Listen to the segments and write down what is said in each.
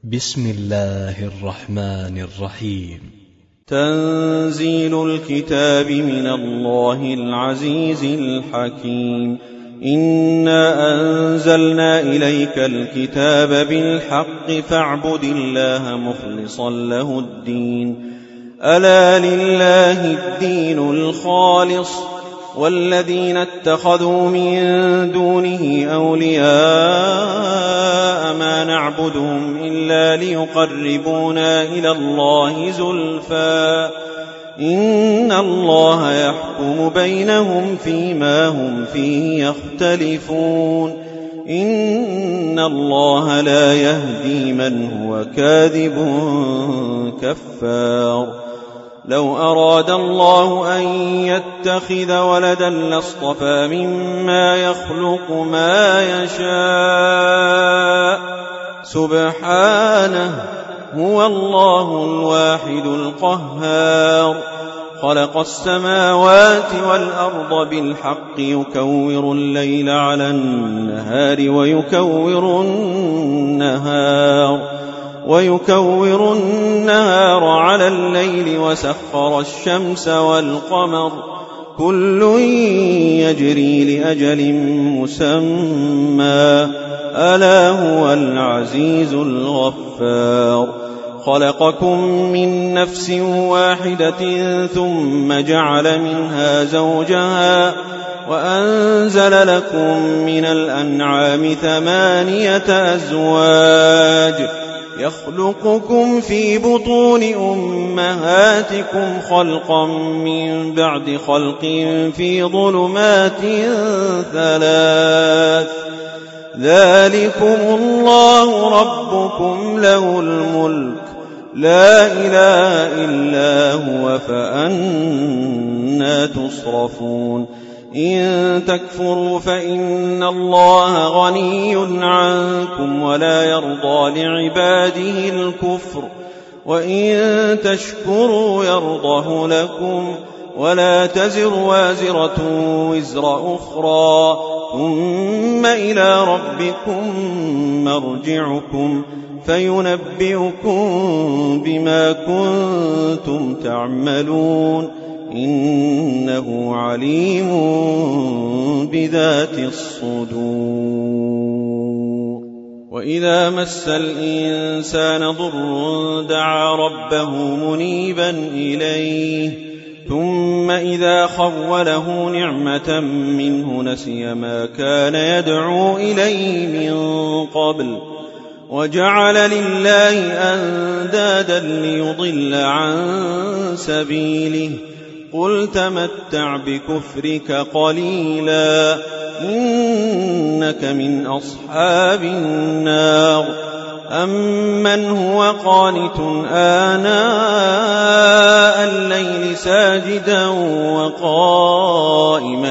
بسم الله الرحمن الرحيم. تنزيل الكتاب من الله العزيز الحكيم. إنا أنزلنا إليك الكتاب بالحق فاعبد الله مخلصا له الدين. ألا لله الدين الخالص والذين اتخذوا من دونه أولياء ما نعبدهم إلا ليقربونا إلى الله زلفى إن الله يحكم بينهم فيما هم فيه يختلفون. إن الله لا يهدي من هو كاذب كفار. لو أراد الله أن يتخذ ولدا لاصطفى مما يخلق ما يشاء سبحانه هو الله الواحد القهار. خلق السماوات والأرض بالحق يكور الليل على النهار ويكور النهار على الليل وسخر الشمس والقمر كل يجري لأجل مسمى ألا هو العزيز الغفار. خلقكم من نفس واحدة ثم جعل منها زوجها وأنزل لكم من الأنعام 8 أزواج يخلقكم في بطون أمهاتكم خلقا من بعد خلق في ظلمات 3 ذلكم الله ربكم له الملك لا إله إلا هو فأنى تصرفون. إن تكفروا فإن الله غني عنكم ولا يرضى لعباده الكفر وإن تشكروا يرضه لكم ولا تزر وازرة وزر أخرى ثم إلى ربكم مرجعكم فينبئكم بما كنتم تعملون إنه عليم بذات الصدور. وإذا مس الإنسان ضر دعا ربه منيبا إليه ثم إذا خوله نعمة منه نسي ما كان يدعو إليه من قبل وجعل لله أندادا ليضل عن سبيله قل تمتع بكفرك قليلا إنك من أصحاب النار. أمن هو قانت آناء الليل ساجدا وقائما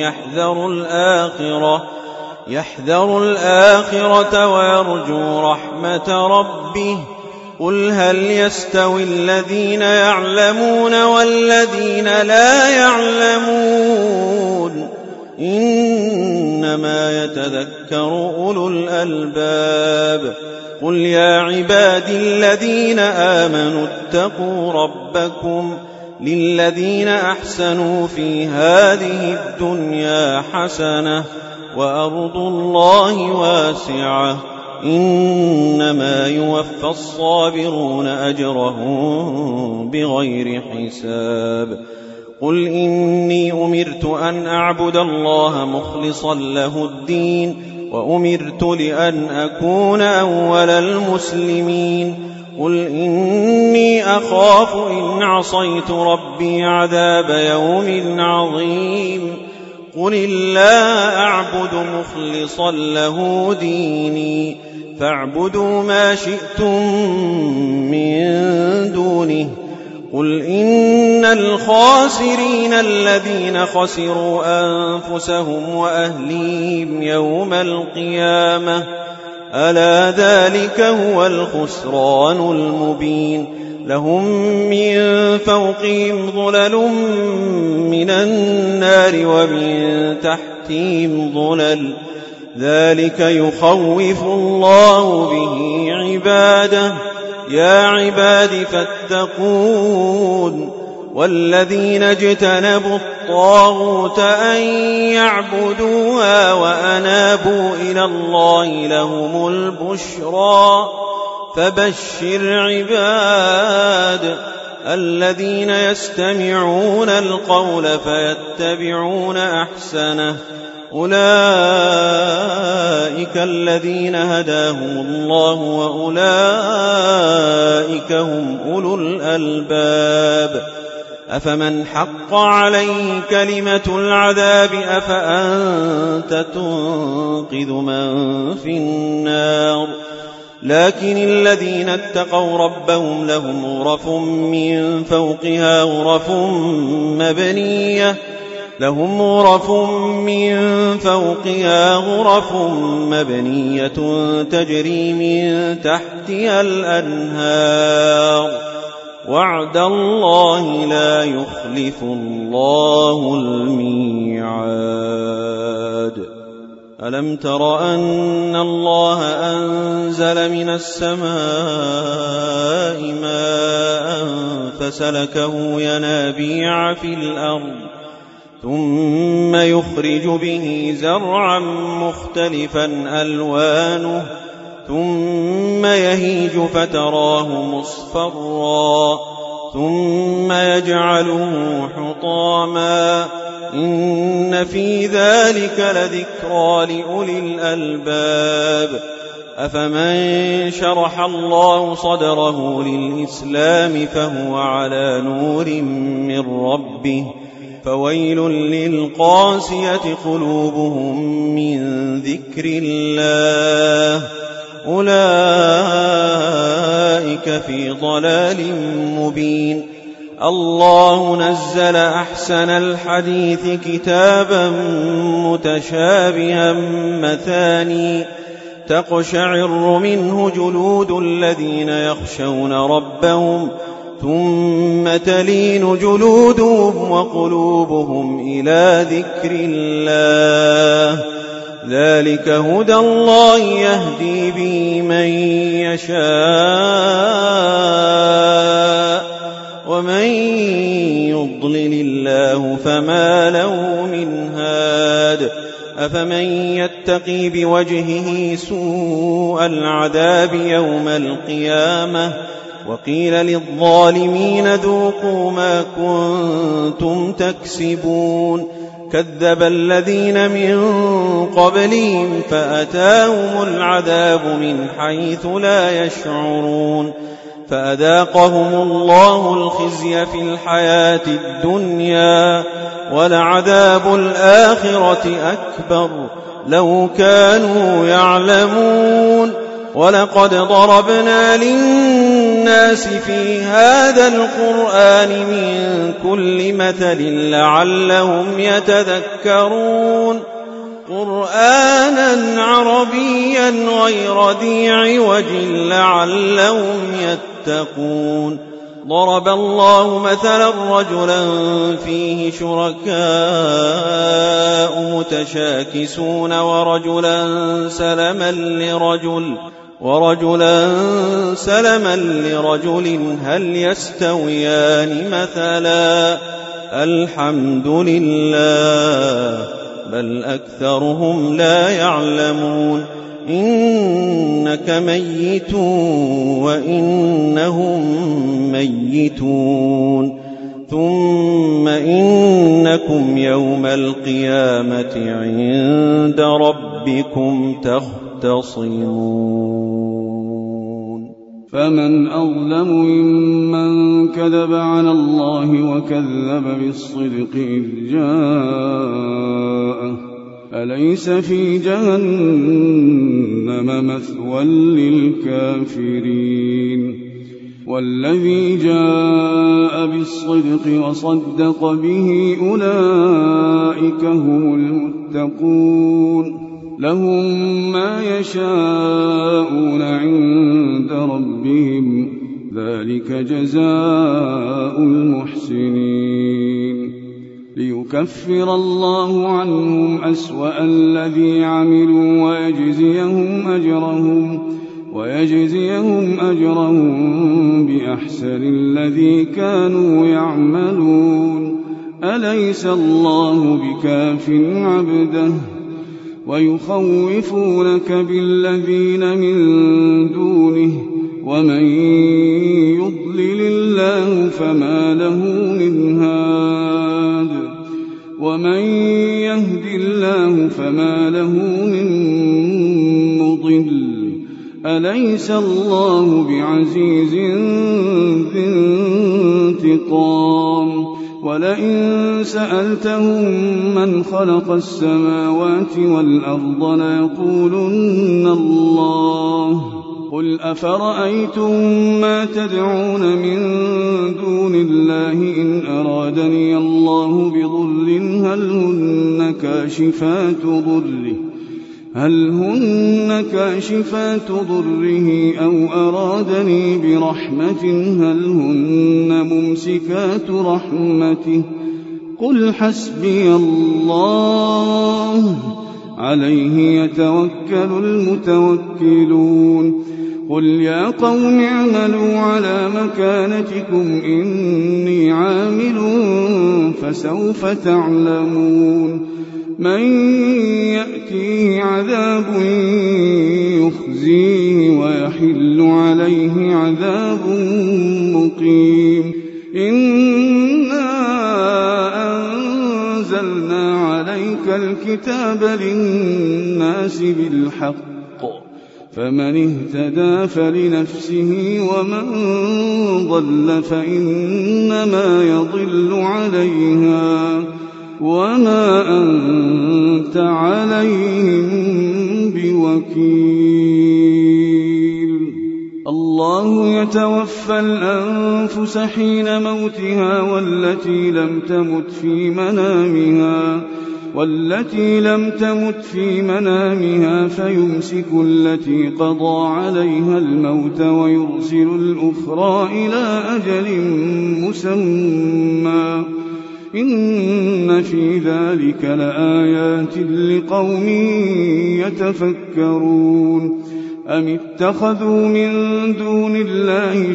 يحذر الآخرة ويرجو رحمة ربه قل هل يستوي الذين يعلمون والذين لا يعلمون إنما يتذكر أولو الألباب. قل يا عبادي الذين آمنوا اتقوا ربكم للذين أحسنوا في هذه الدنيا حسنة وأرض الله واسعة إنما يوفى الصابرون أجرهم بغير حساب. قل إني أمرت أن أعبد الله مخلصا له الدين وأمرت لأن أكون أول المسلمين. قل إني أخاف إن عصيت ربي عذاب يوم عظيم. قل الله أعبد مخلصا له ديني فاعبدوا ما شئتم من دونه. قل إن الخاسرين الذين خسروا أنفسهم وأهليهم يوم القيامة ألا ذلك هو الخسران المبين. لهم من فوقهم ظلل من النار ومن تحتهم ظلل ذلك يخوف الله به عباده. يا عباد فاتقون. والذين اجتنبوا الطاغوت أن يعبدوها وأنابوا إلى الله لهم البشرى. فبشر عباد الذين يستمعون القول فيتبعون أحسنه. أولئك الذين هداهم الله وأولئك هم أولو الألباب. أفمن حق عليه كلمة العذاب أفأنت تنقذ من في النار. لكن الذين اتقوا ربهم لهم غرف من فوقها غرف مبنية تجري من تحتها الأنهار. وعد الله لا يخلف الله الميعاد. ألم تر أن الله أنزل من السماء ماء فسلكه ينابيع في الأرض ثم يخرج به زرعا مختلفا ألوانه ثم يهيج فتراه مصفرا ثم يجعله حطاما. إن في ذلك لذكرى لأولي الألباب. أفمن شرح الله صدره للإسلام فهو على نور من ربه فويل للقاسية قلوبهم من ذكر الله. أولئك في ضلال مبين. الله نزل أحسن الحديث كتابا متشابها مثاني تقشعر منه جلود الذين يخشون ربهم ثم تلين جلودهم وقلوبهم إلى ذكر الله. ذلك هدى الله يهدي به من يشاء ومن يضلل الله فما له من هاد. أفمن يتقي بوجهه سوء العذاب يوم القيامة وقيل للظالمين ذوقوا ما كنتم تكسبون. كذب الذين من قبلهم فأتاهم العذاب من حيث لا يشعرون فأذاقهم الله الخزي في الحياة الدنيا ولعذاب الآخرة أكبر لو كانوا يعلمون. ولقد ضربنا للناس في هذا القرآن من كل مثل لعلهم يتذكرون. قرآنا عربيا غير ذي عوج لعلهم يتقون. ضرب الله مثلا رجلا فيه شركاء متشاكسون ورجلا سلما لرجل هل يستويان مثلا الحمد لله بل أكثرهم لا يعلمون. إنك ميت وإنهم ميتون ثم إنكم يوم القيامة عند ربكم تختصمون. فمن أظلم ممن كذب على الله وكذب بالصدق إذ جاءه أليس في جهنم مثوى للكافرين. والذي جاء بالصدق وصدق به أولئك هم المتقون. لهم ما يشاءون عند ربهم ذلك جزاء المحسنين. ليكفر الله عنهم أسوأ الذي عملوا ويجزيهم أجرهم بأحسن الذي كانوا يعملون. أليس الله بكاف عبده ويخوفونك بالذين من دونه ومن يضلل الله فما له من هاد ومن يهد الله فما له من مضل. أليس الله بعزيز ذي انتقام. ولئن سألتهم من خلق السماوات والأرض ليقولن الله. قل أفرأيتم ما تدعون من دون الله إن أرادني الله بضر هل هن كاشفات ضره أو أرادني برحمة هل هن ممسكات رحمته. قل حسبي الله عليه يتوكل المتوكلون. قل يا قوم اعملوا على مكانتكم إني عامل فسوف تعلمون من يأتيه عذاب يخزيه ويحل عليه عذاب مقيم. إنا أنزلنا عليك الكتاب للناس بالحق فمن اهتدى فلنفسه ومن ضل فإنما يضل عليها وما أنت عليهم بوكيل. الله يتوفى الأنفس حين موتها والتي لم تمت في منامها فيمسك التي قضى عليها الموت ويرسل الأخرى إلى أجل مسمى إن في ذلك لآيات لقوم يتفكرون. أم اتخذوا من دون الله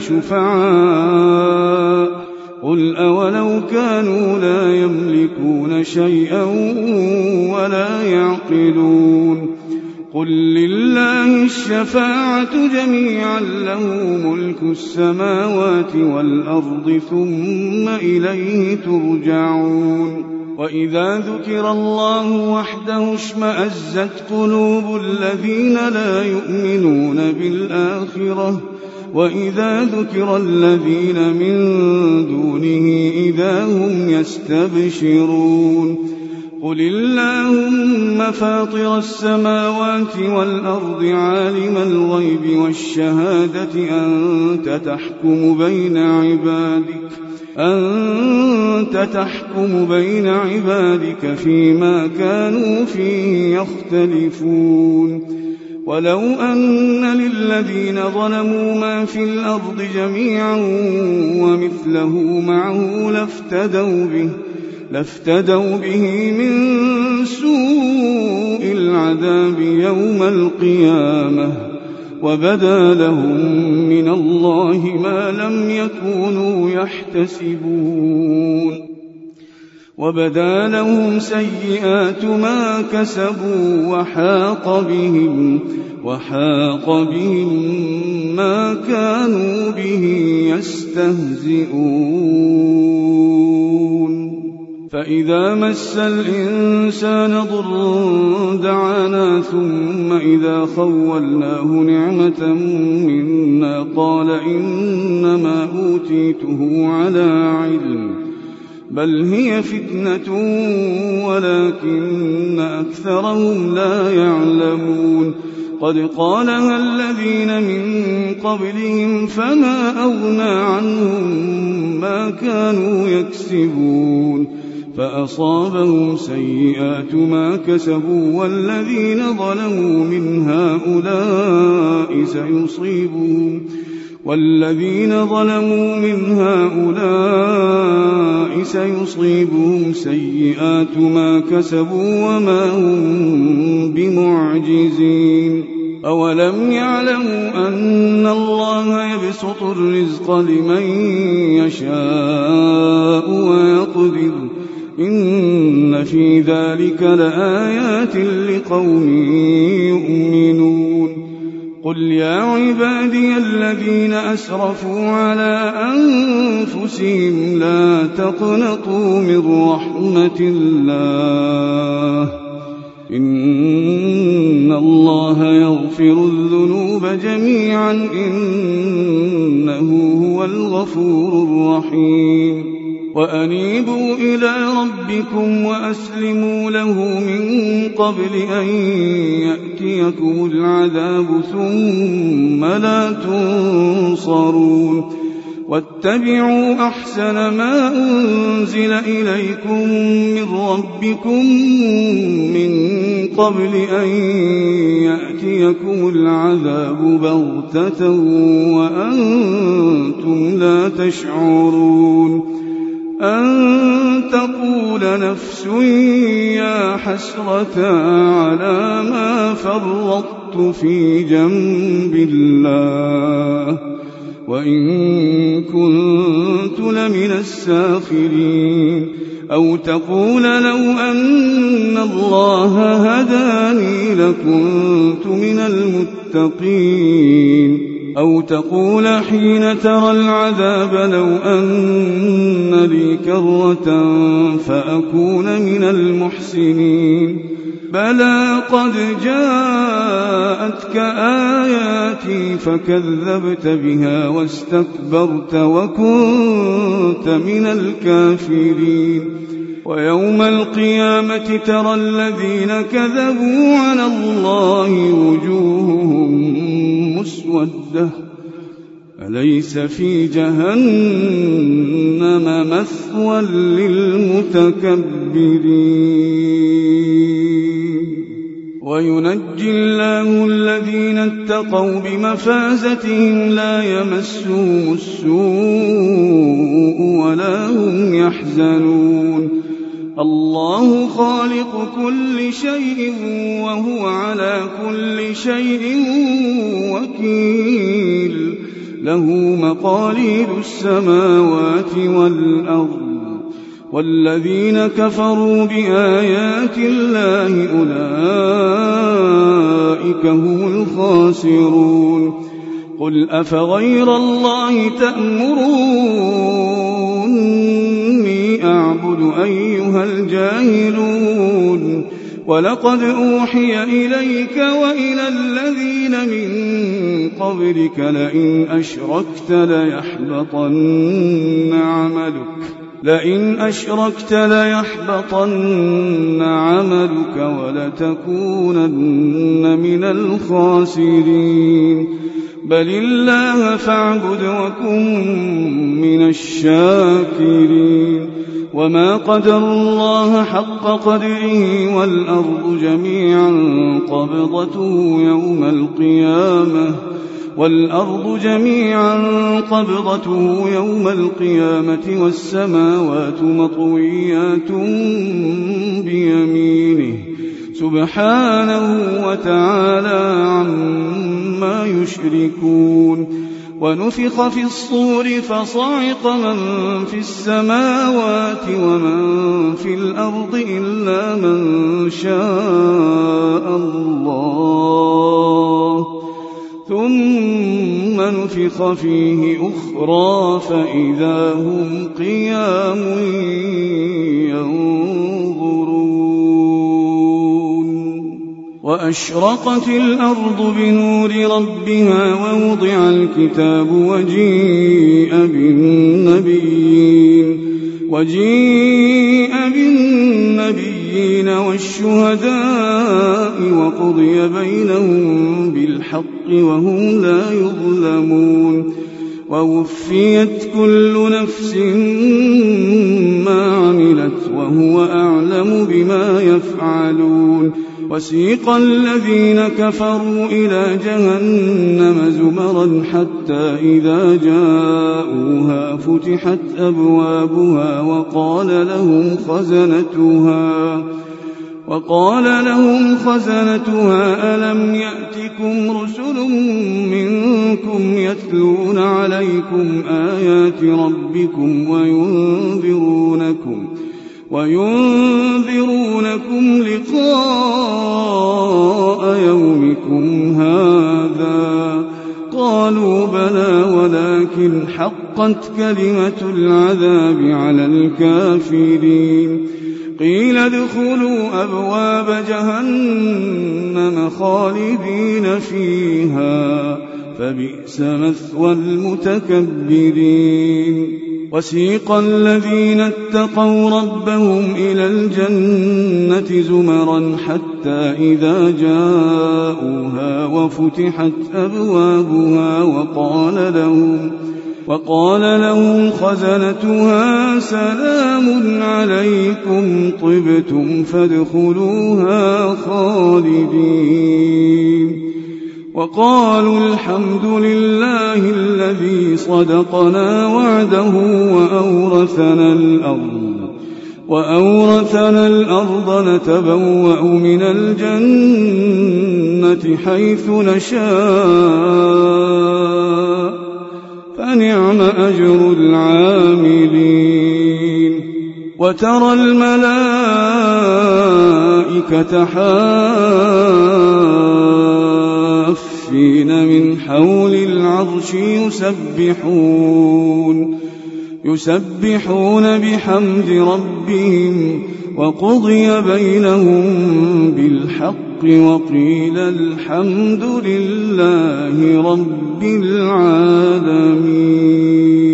شفعاء قل أولو كانوا لا يملكون شيئا ولا يعقلون. قل لله الشفاعة جميعا له ملك السماوات والأرض ثم إليه ترجعون. وإذا ذكر الله وحده اشمأزت قلوب الذين لا يؤمنون بالآخرة وإذا ذكر الذين من دونه إذا هم يستبشرون. قل اللهم فاطر السماوات والأرض عالم الغيب والشهادة أنت تحكم بين عبادك فيما كانوا فيه يختلفون. ولو أن للذين ظلموا ما في الأرض جميعا ومثله معه لافتدوا به من سوء العذاب يوم القيامة وبدا لهم من الله ما لم يكونوا يحتسبون. وبدا لهم سيئات ما كسبوا وحاق بهم ما كانوا به يستهزئون. فإذا مس الإنسان ضر دعانا ثم إذا خولناه نعمة منا قال إنما أوتيته على علم بل هي فتنة ولكن أكثرهم لا يعلمون. قد قالها الذين من قبلهم فما أغنى عنهم ما كانوا يكسبون فأصابهم سيئات ما كسبوا والذين ظلموا من هؤلاء والذين ظلموا من هؤلاء سيصيبهم سيئات ما كسبوا وما هم بمعجزين. أولم يعلموا أن الله يبسط الرزق لمن يشاء ويقدر إن في ذلك لآيات لقوم يؤمنون. قل يا عبادي الذين أسرفوا على أنفسهم لا تقنطوا من رحمة الله إن الله يغفر الذنوب جميعا إنه هو الغفور الرحيم. وأنيبوا إلى ربكم وأسلموا له من قبل أن يأتيكم العذاب ثم لا تنصرون. واتبعوا أحسن ما أنزل إليكم من ربكم من قبل أن يأتيكم العذاب بغتة وأنتم لا تشعرون. أن تقول نفس يا حسرة على ما فرطت في جنب الله وإن كنت لمن الساخرين. أو تقول لو أن الله هداني لكنت من المتقين. أو تقول حين ترى العذاب لو أن لي كرة فأكون من المحسنين. بلى قد جاءتك آياتي فكذبت بها واستكبرت وكنت من الكافرين. ويوم القيامة ترى الذين كذبوا على الله وجوههم مسودة أليس في جهنم مثوى للمتكبرين. وينجي الله الذين اتقوا بمفازتهم لا يمسهم السوء ولا هم يحزنون. الله خالق كل شيء وهو على كل شيء وكيل. له مقاليد السماوات والأرض. والذين كفروا بآيات الله أولئك هم الخاسرون. قل أفغير الله تأمروني أعبد أيها الجاهلون. ولقد أوحي إليك وإلى الذين من قبلك لئن أشركت ليحبطن عملك ولتكونن من الخاسرين. بل الله فاعبد وكن من الشاكرين. وما قدر الله حق قدره والأرض جميعا قبضته يوم القيامة والسماوات مطويات بيمينه سبحانه وتعالى عما يشركون. ونفخ في الصور فصعق من في السماوات ومن في الأرض إلا من شاء الله ثم نفخ فيه أخرى فإذا هم قيام ينظرون. وأشرقت الأرض بنور ربها ووضع الكتاب وجيء بالنبيين والشهداء وقضي بينهم بالحق وهم لا يظلمون. ووفيت كل نفس ما عملت وهو أعلم بما يفعلون. وسيق الذين كفروا إلى جهنم زمرا حتى إذا جاءوها فتحت أبوابها وقال لهم خزنتها ألم يأتكم رسل منكم يتلون عليكم آيات ربكم وينذرونكم لقاء يومكم هذا؟ قالوا بلى ولكن حقت كلمة العذاب على الكافرين. قيل ادخلوا أبواب جهنم خالدين فيها فبئس مثوى المتكبرين. وسيق الذين اتقوا ربهم إلى الجنة زمرا حتى إذا جاءوها وفتحت أبوابها وقال لهم خزنتها سلام عليكم طبتم فادخلوها خالدين. وقالوا الحمد لله الذي صدقنا وعده وأورثنا الأرض نتبوأ من الجنة حيث نشاء فنعم أجر العاملين. وترى الملائكة حافين من حول العرش يسبحون بحمد ربهم وقضي بينهم بالحق وقيل الحمد لله رب العالمين.